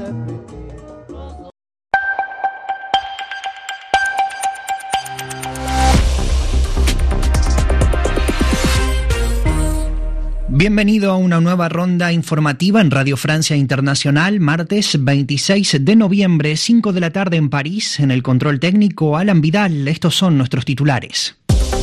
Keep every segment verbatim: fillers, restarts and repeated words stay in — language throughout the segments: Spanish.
Bienvenido a una nueva ronda informativa en Radio Francia Internacional, martes veintiséis de noviembre, cinco de la tarde en París. En el control técnico, Alan Vidal. Estos son nuestros titulares.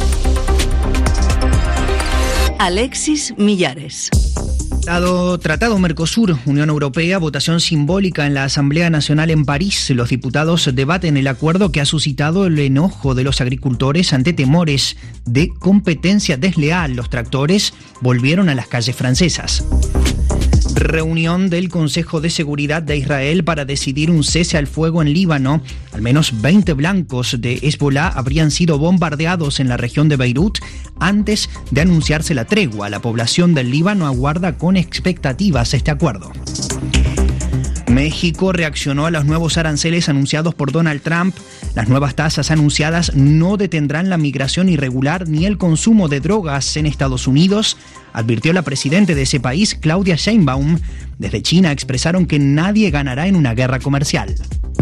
Alexis Millares. Tratado, Tratado Mercosur, Unión Europea, votación simbólica en la Asamblea Nacional en París. Los diputados debaten el acuerdo que ha suscitado el enojo de los agricultores ante temores de competencia desleal. Los tractores volvieron a las calles francesas. Reunión del Consejo de Seguridad de Israel para decidir un cese al fuego en Líbano. Al menos veinte blancos de Hezbollah habrían sido bombardeados en la región de Beirut antes de anunciarse la tregua. La población del Líbano aguarda con expectativas este acuerdo. México reaccionó a los nuevos aranceles anunciados por Donald Trump. Las nuevas tasas anunciadas no detendrán la migración irregular ni el consumo de drogas en Estados Unidos, advirtió la presidenta de ese país, Claudia Sheinbaum. Desde China expresaron que nadie ganará en una guerra comercial.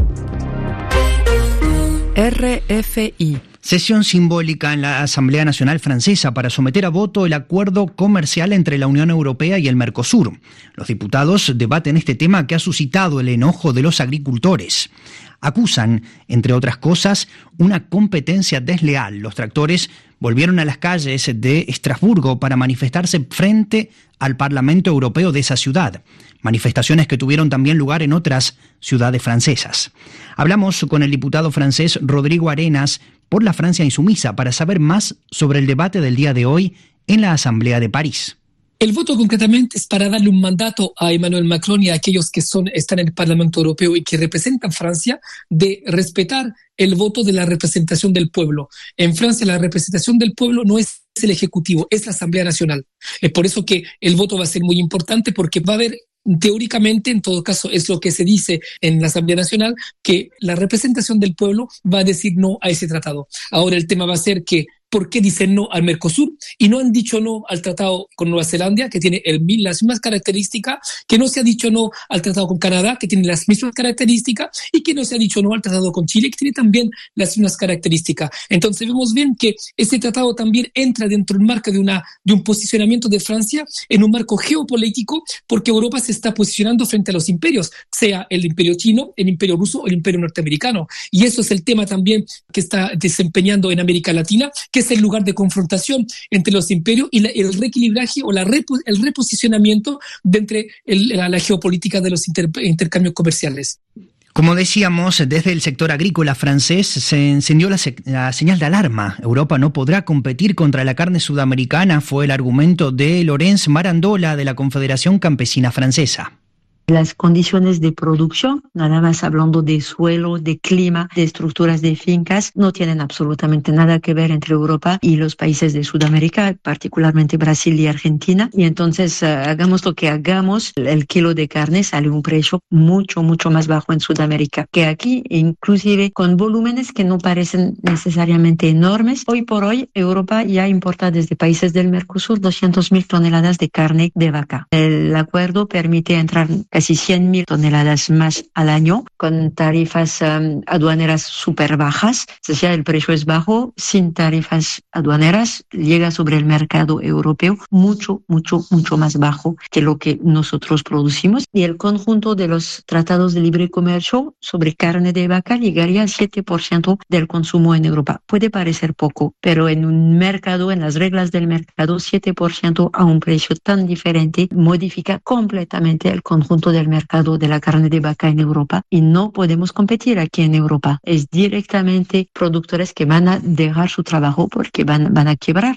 R F I. Sesión simbólica en la Asamblea Nacional Francesa para someter a voto el acuerdo comercial entre la Unión Europea y el Mercosur. Los diputados debaten este tema que ha suscitado el enojo de los agricultores. Acusan, entre otras cosas, una competencia desleal. Los tractores volvieron a las calles de Estrasburgo para manifestarse frente al Parlamento Europeo de esa ciudad. Manifestaciones que tuvieron también lugar en otras ciudades francesas. Hablamos con el diputado francés Rodrigo Arenas por la Francia Insumisa para saber más sobre el debate del día de hoy en la Asamblea de París. El voto concretamente es para darle un mandato a Emmanuel Macron y a aquellos que son, están en el Parlamento Europeo y que representan Francia de respetar el voto de la representación del pueblo. En Francia la representación del pueblo no es el Ejecutivo, es la Asamblea Nacional. Es por eso que el voto va a ser muy importante, porque va a haber, teóricamente, en todo caso, es lo que se dice en la Asamblea Nacional, que la representación del pueblo va a decir no a ese tratado. Ahora el tema va a ser que ¿por qué dicen no al Mercosur? Y no han dicho no al tratado con Nueva Zelanda, que tiene el, las mismas características, que no se ha dicho no al tratado con Canadá, que tiene las mismas características, y que no se ha dicho no al tratado con Chile, que tiene también las mismas características. Entonces vemos bien que este tratado también entra dentro del marco de, una, de un posicionamiento de Francia en un marco geopolítico, porque Europa se está posicionando frente a los imperios, sea el imperio chino, el imperio ruso o el imperio norteamericano. Y eso es el tema también que está desempeñando en América Latina, que es el lugar de confrontación entre los imperios y la, el reequilibraje o la repo, el reposicionamiento de entre el, la, la geopolítica de los inter, intercambios comerciales. Como decíamos, desde el sector agrícola francés se encendió la, se- la señal de alarma. Europa no podrá competir contra la carne sudamericana, fue el argumento de Laurence Marandola de la Confederación Campesina Francesa. Las condiciones de producción, nada más hablando de suelo, de clima, de estructuras de fincas, no tienen absolutamente nada que ver entre Europa y los países de Sudamérica, particularmente Brasil y Argentina. Y entonces, uh, hagamos lo que hagamos, el kilo de carne sale a un precio mucho, mucho más bajo en Sudamérica que aquí, inclusive con volúmenes que no parecen necesariamente enormes. Hoy por hoy, Europa ya importa desde países del Mercosur doscientas mil toneladas de carne de vaca. El acuerdo permite entrar casi cien mil toneladas más al año, con tarifas um, aduaneras súper bajas. O sea, el precio es bajo, sin tarifas aduaneras, llega sobre el mercado europeo mucho, mucho, mucho más bajo que lo que nosotros producimos. Y el conjunto de los tratados de libre comercio sobre carne de vaca llegaría al siete por ciento del consumo en Europa. Puede parecer poco, pero en un mercado, en las reglas del mercado, siete por ciento a un precio tan diferente modifica completamente el conjunto del mercado de la carne de vaca en Europa, y no podemos competir aquí en Europa. Es directamente productores que van a dejar su trabajo porque van, van a quebrar.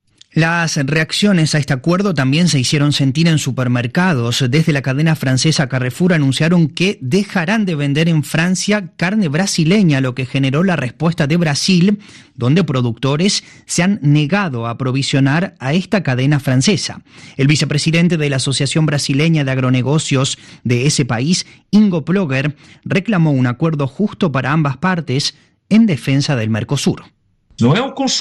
Las reacciones a este acuerdo también se hicieron sentir en supermercados. Desde la cadena francesa Carrefour anunciaron que dejarán de vender en Francia carne brasileña, lo que generó la respuesta de Brasil, donde productores se han negado a aprovisionar a esta cadena francesa. El vicepresidente de la Asociación Brasileña de Agronegocios de ese país, Ingo Plöger, reclamó un acuerdo justo para ambas partes en defensa del Mercosur. No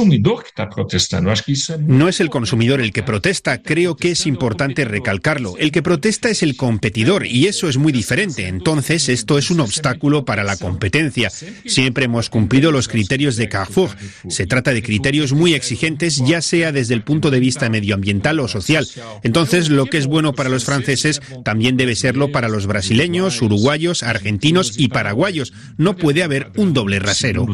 es el consumidor el que protesta, creo que es importante recalcarlo. El que protesta es el competidor y eso es muy diferente. Entonces, esto es un obstáculo para la competencia. Siempre hemos cumplido los criterios de Carrefour. Se trata de criterios muy exigentes, ya sea desde el punto de vista medioambiental o social. Entonces, lo que es bueno para los franceses también debe serlo para los brasileños, uruguayos, argentinos y paraguayos. No puede haber un doble rasero.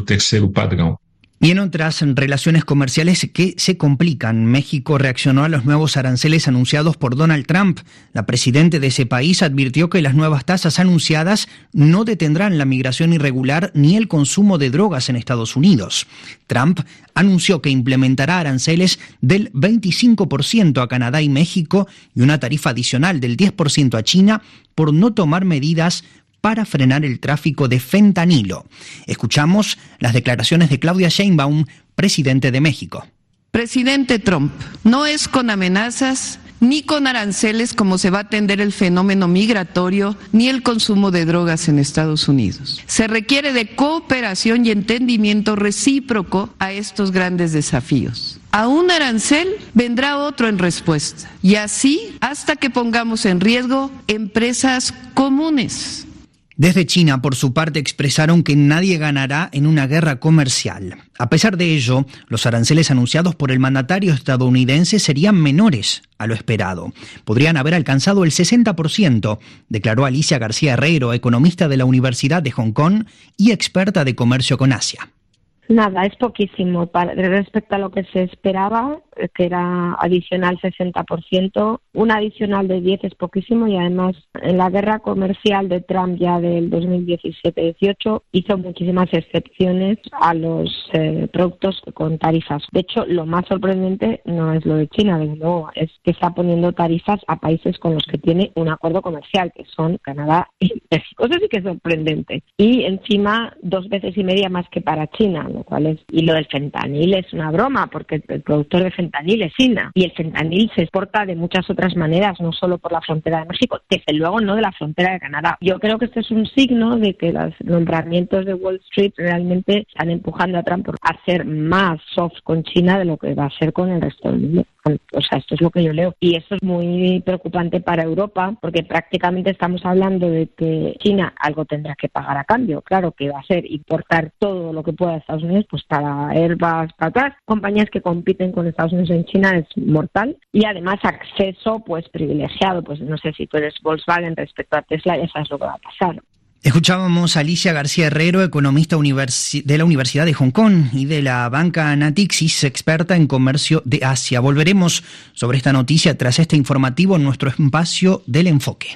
Y en otras relaciones comerciales que se complican, México reaccionó a los nuevos aranceles anunciados por Donald Trump. La presidenta de ese país advirtió que las nuevas tasas anunciadas no detendrán la migración irregular ni el consumo de drogas en Estados Unidos. Trump anunció que implementará aranceles del veinticinco por ciento a Canadá y México y una tarifa adicional del diez por ciento a China por no tomar medidas para frenar el tráfico de fentanilo. Escuchamos las declaraciones de Claudia Sheinbaum, presidente de México. Presidente Trump, no es con amenazas ni con aranceles como se va a atender el fenómeno migratorio ni el consumo de drogas en Estados Unidos. Se requiere de cooperación y entendimiento recíproco a estos grandes desafíos. A un arancel vendrá otro en respuesta, y así hasta que pongamos en riesgo empresas comunes. Desde China, por su parte, expresaron que nadie ganará en una guerra comercial. A pesar de ello, los aranceles anunciados por el mandatario estadounidense serían menores a lo esperado. Podrían haber alcanzado el sesenta por ciento, declaró Alicia García Herrero, economista de la Universidad de Hong Kong y experta de comercio con Asia. Nada, es poquísimo. Para, respecto a lo que se esperaba, que era adicional sesenta por ciento, un adicional de diez es poquísimo y además en la guerra comercial de Trump ya del dos mil diecisiete dieciocho hizo muchísimas excepciones a los eh, productos con tarifas. De hecho, lo más sorprendente no es lo de China, desde luego, es que está poniendo tarifas a países con los que tiene un acuerdo comercial, que son Canadá y México. Eso sí que es sorprendente. Y encima dos veces y media más que para China, lo cual es... Y lo del fentanil es una broma, porque el productor de fentanil es China. Y el fentanil se exporta de muchas otras maneras, no solo por la frontera de México, desde luego no de la frontera de Canadá. Yo creo que este es un signo de que los nombramientos de Wall Street realmente están empujando a Trump por hacer más soft con China de lo que va a hacer con el resto del mundo. O sea, esto es lo que yo leo. Y esto es muy preocupante para Europa, porque prácticamente estamos hablando de que China algo tendrá que pagar a cambio. Claro que va a ser importar todo lo que pueda de Estados Unidos, pues para Airbus, para otras compañías que compiten con Estados Unidos en China es mortal. Y además acceso pues privilegiado. Pues no sé si tú eres Volkswagen respecto a Tesla, ya sabes lo que va a pasar. Escuchábamos a Alicia García Herrero, economista universi- de la Universidad de Hong Kong y de la banca Natixis, experta en comercio de Asia. Volveremos sobre esta noticia tras este informativo en nuestro espacio del enfoque.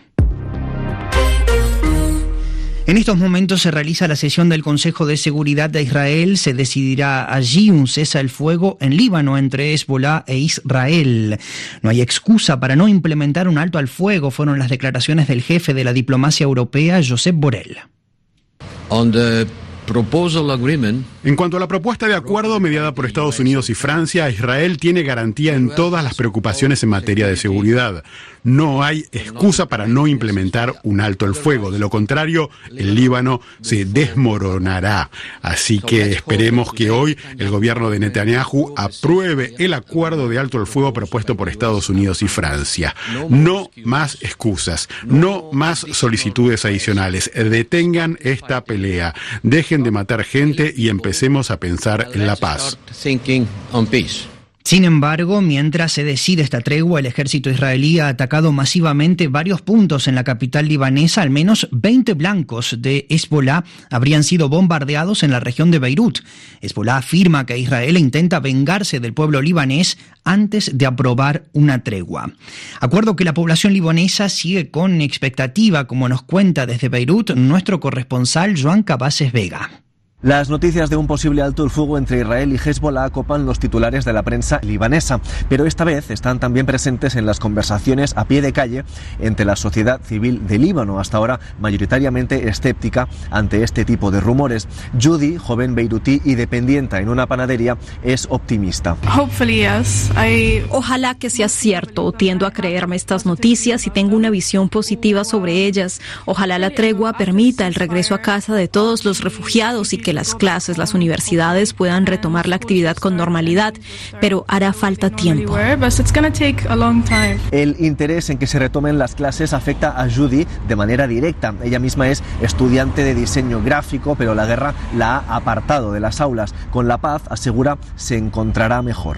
En estos momentos se realiza la sesión del Consejo de Seguridad de Israel. Se decidirá allí un cese al fuego en Líbano entre Hezbollah e Israel. No hay excusa para no implementar un alto al fuego, fueron las declaraciones del jefe de la diplomacia europea, Josep Borrell. On the proposal agreement, en cuanto a la propuesta de acuerdo mediada por Estados Unidos y Francia, Israel tiene garantía en todas las preocupaciones en materia de seguridad. No hay excusa para no implementar un alto el fuego. De lo contrario, el Líbano se desmoronará. Así que esperemos que hoy el gobierno de Netanyahu apruebe el acuerdo de alto el fuego propuesto por Estados Unidos y Francia. No más excusas, no más solicitudes adicionales. Detengan esta pelea. Dejen de matar gente y empecemos a pensar en la paz. Sin embargo, mientras se decide esta tregua, el ejército israelí ha atacado masivamente varios puntos en la capital libanesa. Al menos veinte blancos de Hezbollah habrían sido bombardeados en la región de Beirut. Hezbollah afirma que Israel intenta vengarse del pueblo libanés antes de aprobar una tregua. Acuerdo que la población libanesa sigue con expectativa, como nos cuenta desde Beirut nuestro corresponsal Joan Cabases Vega. Las noticias de un posible alto el fuego entre Israel y Hezbollah copan los titulares de la prensa libanesa, pero esta vez están también presentes en las conversaciones a pie de calle entre la sociedad civil de Líbano, hasta ahora mayoritariamente escéptica ante este tipo de rumores. Judy, joven beirutí y dependiente en una panadería, es optimista. Ojalá que sea cierto. Tiendo a creerme estas noticias y tengo una visión positiva sobre ellas. Ojalá la tregua permita el regreso a casa de todos los refugiados y que las clases, las universidades puedan retomar la actividad con normalidad, pero hará falta tiempo. El interés en que se retomen las clases afecta a Judy de manera directa. Ella misma es estudiante de diseño gráfico, pero la guerra la ha apartado de las aulas. Con la paz, asegura, se encontrará mejor.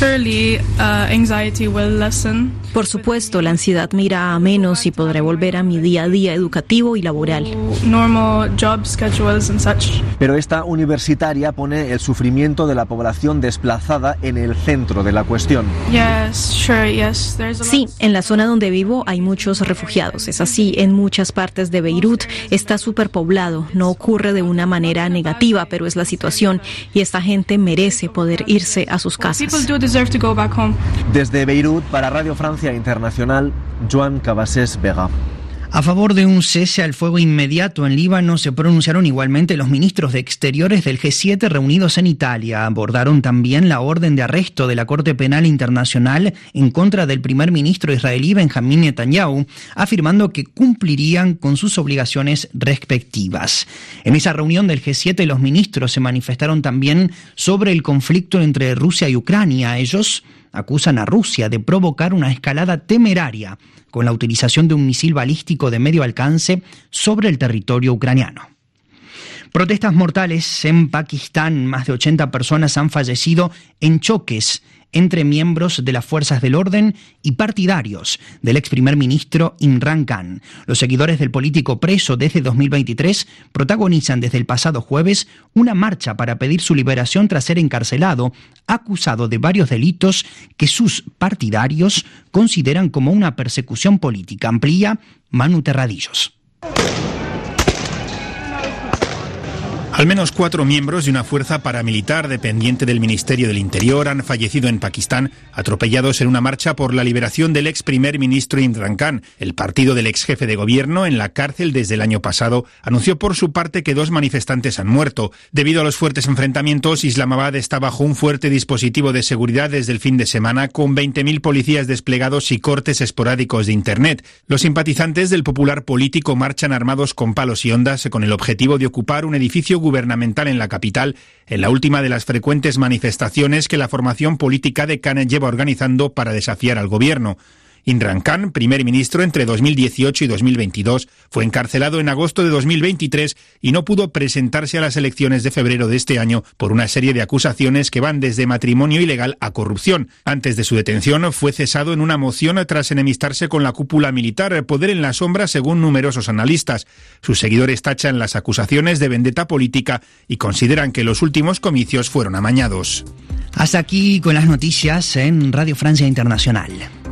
Por supuesto, la ansiedad me irá a menos y podré volver a mi día a día educativo y laboral. Pero esta universitaria pone el sufrimiento de la población desplazada en el centro de la cuestión. Sí, en la zona donde vivo hay muchos refugiados. Es así, en muchas partes de Beirut está superpoblado. No ocurre de una manera negativa, pero es la situación y esta gente merece poder irse a sus casas. Desde Beirut, para Radio Francia Internacional, Joan Cabasés Vega. A favor de un cese al fuego inmediato en Líbano se pronunciaron igualmente los ministros de Exteriores del G siete reunidos en Italia. Abordaron también la orden de arresto de la Corte Penal Internacional en contra del primer ministro israelí Benjamín Netanyahu, afirmando que cumplirían con sus obligaciones respectivas. En esa reunión del G siete, los ministros se manifestaron también sobre el conflicto entre Rusia y Ucrania. Ellos acusan a Rusia de provocar una escalada temeraria con la utilización de un misil balístico de medio alcance sobre el territorio ucraniano. Protestas mortales en Pakistán. Más de ochenta personas han fallecido en choques entre miembros de las fuerzas del orden y partidarios del ex primer ministro Imran Khan. Los seguidores del político preso desde dos mil veintitrés protagonizan desde el pasado jueves una marcha para pedir su liberación tras ser encarcelado, acusado de varios delitos que sus partidarios consideran como una persecución política. Amplía Manu Terradillos. Al menos cuatro miembros de una fuerza paramilitar dependiente del Ministerio del Interior han fallecido en Pakistán, atropellados en una marcha por la liberación del ex primer ministro Imran Khan. El partido del ex jefe de gobierno, en la cárcel desde el año pasado, anunció por su parte que dos manifestantes han muerto. Debido a los fuertes enfrentamientos, Islamabad está bajo un fuerte dispositivo de seguridad desde el fin de semana, con veinte mil policías desplegados y cortes esporádicos de Internet. Los simpatizantes del popular político marchan armados con palos y ondas con el objetivo de ocupar un edificio gubernamental en la capital, en la última de las frecuentes manifestaciones que la formación política de Khan lleva organizando para desafiar al gobierno. Imran Khan, primer ministro entre dos mil dieciocho y dos mil veintidós, fue encarcelado en agosto de dos mil veintitrés y no pudo presentarse a las elecciones de febrero de este año por una serie de acusaciones que van desde matrimonio ilegal a corrupción. Antes de su detención fue cesado en una moción tras enemistarse con la cúpula militar, poder en la sombra según numerosos analistas. Sus seguidores tachan las acusaciones de vendetta política y consideran que los últimos comicios fueron amañados. Hasta aquí con las noticias en Radio Francia Internacional.